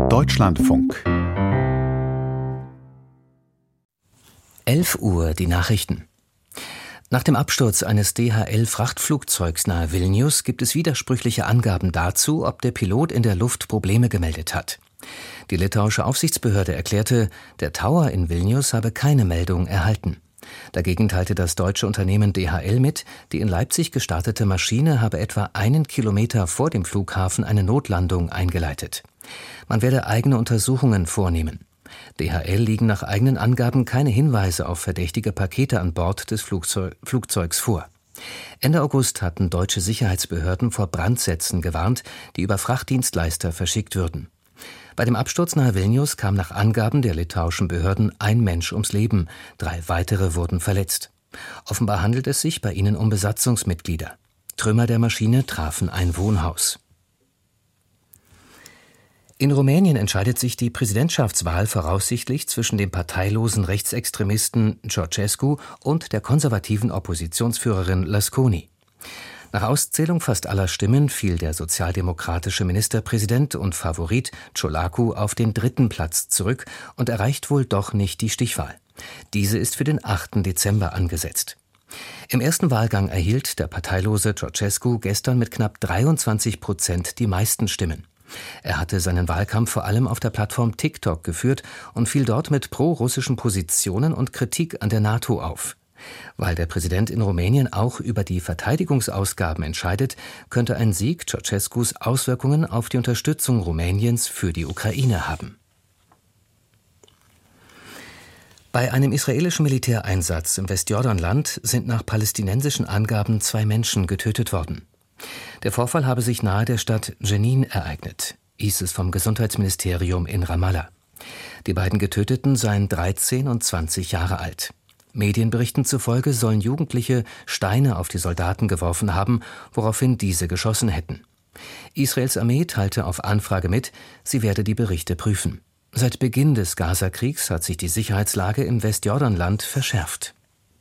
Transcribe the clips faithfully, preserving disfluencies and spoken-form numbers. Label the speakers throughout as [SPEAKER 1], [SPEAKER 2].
[SPEAKER 1] Deutschlandfunk.
[SPEAKER 2] elf Uhr, die Nachrichten. Nach dem Absturz eines D H L-Frachtflugzeugs nahe Vilnius gibt es widersprüchliche Angaben dazu, ob der Pilot in der Luft Probleme gemeldet hat. Die litauische Aufsichtsbehörde erklärte, der Tower in Vilnius habe keine Meldung erhalten. Dagegen teilte das deutsche Unternehmen D H L mit, die in Leipzig gestartete Maschine habe etwa einen Kilometer vor dem Flughafen eine Notlandung eingeleitet. Man werde eigene Untersuchungen vornehmen. D H L liegen nach eigenen Angaben keine Hinweise auf verdächtige Pakete an Bord des Flugzeug- Flugzeugs vor. Ende August hatten deutsche Sicherheitsbehörden vor Brandsätzen gewarnt, die über Frachtdienstleister verschickt würden. Bei dem Absturz nahe Vilnius kam nach Angaben der litauischen Behörden ein Mensch ums Leben, drei weitere wurden verletzt. Offenbar handelt es sich bei ihnen um Besatzungsmitglieder. Trümmer der Maschine trafen ein Wohnhaus. In Rumänien entscheidet sich die Präsidentschaftswahl voraussichtlich zwischen dem parteilosen Rechtsextremisten Ceausescu und der konservativen Oppositionsführerin Lasconi. Nach Auszählung fast aller Stimmen fiel der sozialdemokratische Ministerpräsident und Favorit Ciolacu auf den dritten Platz zurück und erreicht wohl doch nicht die Stichwahl. Diese ist für den achten Dezember angesetzt. Im ersten Wahlgang erhielt der parteilose Ceausescu gestern mit knapp dreiundzwanzig Prozent die meisten Stimmen. Er hatte seinen Wahlkampf vor allem auf der Plattform TikTok geführt und fiel dort mit pro-russischen Positionen und Kritik an der NATO auf. Weil der Präsident in Rumänien auch über die Verteidigungsausgaben entscheidet, könnte ein Sieg Ceausescus Auswirkungen auf die Unterstützung Rumäniens für die Ukraine haben. Bei einem israelischen Militäreinsatz im Westjordanland sind nach palästinensischen Angaben zwei Menschen getötet worden. Der Vorfall habe sich nahe der Stadt Jenin ereignet, hieß es vom Gesundheitsministerium in Ramallah. Die beiden Getöteten seien dreizehn und zwanzig Jahre alt. Medienberichten zufolge sollen Jugendliche Steine auf die Soldaten geworfen haben, woraufhin diese geschossen hätten. Israels Armee teilte auf Anfrage mit, sie werde die Berichte prüfen. Seit Beginn des Gaza-Kriegs hat sich die Sicherheitslage im Westjordanland verschärft.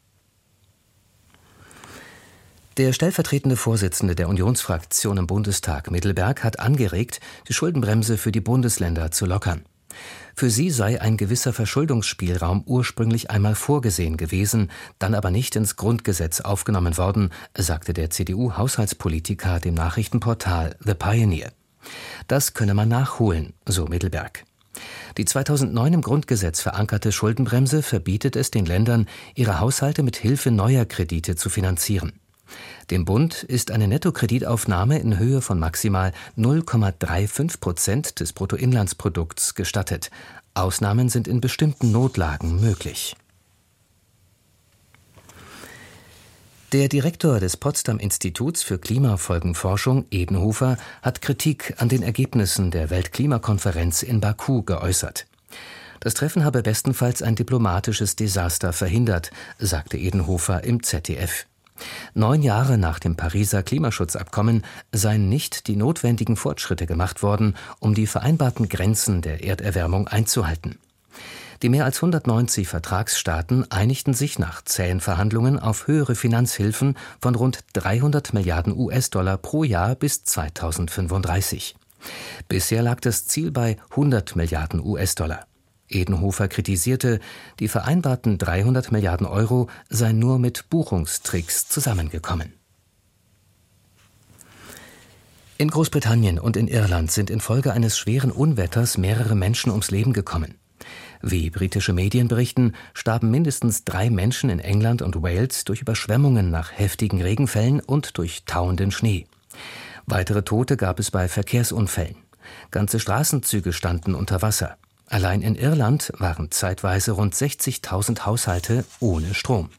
[SPEAKER 2] Der stellvertretende Vorsitzende der Unionsfraktion im Bundestag, Middelberg, hat angeregt, die Schuldenbremse für die Bundesländer zu lockern. Für sie sei ein gewisser Verschuldungsspielraum ursprünglich einmal vorgesehen gewesen, dann aber nicht ins Grundgesetz aufgenommen worden, sagte der C D U-Haushaltspolitiker dem Nachrichtenportal The Pioneer. Das könne man nachholen, so Middelberg. Die zweitausendneun im Grundgesetz verankerte Schuldenbremse verbietet es den Ländern, ihre Haushalte mit Hilfe neuer Kredite zu finanzieren. Dem Bund ist eine Nettokreditaufnahme in Höhe von maximal null Komma fünfunddreißig Prozent des Bruttoinlandsprodukts gestattet. Ausnahmen sind in bestimmten Notlagen möglich. Der Direktor des Potsdam-Instituts für Klimafolgenforschung, Edenhofer, hat Kritik an den Ergebnissen der Weltklimakonferenz in Baku geäußert. Das Treffen habe bestenfalls ein diplomatisches Desaster verhindert, sagte Edenhofer im Z D F. Neun Jahre nach dem Pariser Klimaschutzabkommen seien nicht die notwendigen Fortschritte gemacht worden, um die vereinbarten Grenzen der Erderwärmung einzuhalten. Die mehr als hundertneunzig Vertragsstaaten einigten sich nach zähen Verhandlungen auf höhere Finanzhilfen von rund dreihundert Milliarden U S-Dollar pro Jahr bis zweitausendfünfunddreißig. Bisher lag das Ziel bei hundert Milliarden U S-Dollar. Edenhofer kritisierte, die vereinbarten dreihundert Milliarden Euro seien nur mit Buchungstricks zusammengekommen. In Großbritannien und in Irland sind infolge eines schweren Unwetters mehrere Menschen ums Leben gekommen. Wie britische Medien berichten, starben mindestens drei Menschen in England und Wales durch Überschwemmungen nach heftigen Regenfällen und durch tauenden Schnee. Weitere Tote gab es bei Verkehrsunfällen. Ganze Straßenzüge standen unter Wasser. Allein in Irland waren zeitweise rund sechzigtausend Haushalte ohne Strom.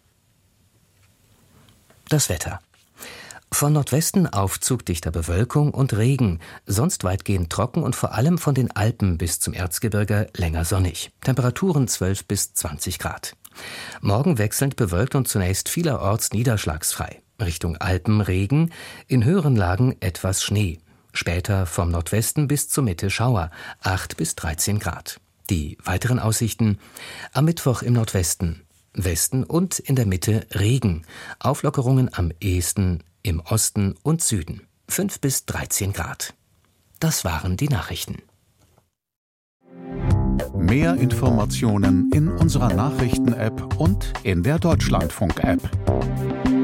[SPEAKER 2] Das Wetter. Von Nordwesten Aufzug dichter Bewölkung und Regen, sonst weitgehend trocken und vor allem von den Alpen bis zum Erzgebirge länger sonnig. Temperaturen zwölf bis zwanzig Grad. Morgen wechselnd bewölkt und zunächst vielerorts niederschlagsfrei. Richtung Alpen Regen, in höheren Lagen etwas Schnee. Später vom Nordwesten bis zur Mitte Schauer, acht bis dreizehn Grad. Die weiteren Aussichten: am Mittwoch im Nordwesten, Westen und in der Mitte Regen. Auflockerungen am ehesten im Osten und Süden, fünf bis dreizehn Grad. Das waren die Nachrichten.
[SPEAKER 1] Mehr Informationen in unserer Nachrichten-App und in der Deutschlandfunk-App.